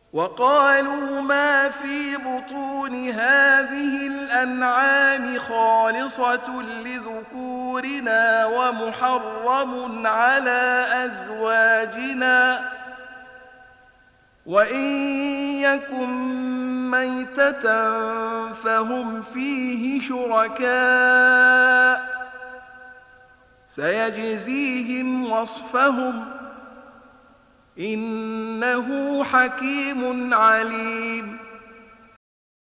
وقالوا ما في بطون هذه الأنعام خالصة لذكورنا ومحرم على أزواجنا وإن يكن ميتة فهم فيه شركاء سيجزيهم وصفهم إنه حكيم عليم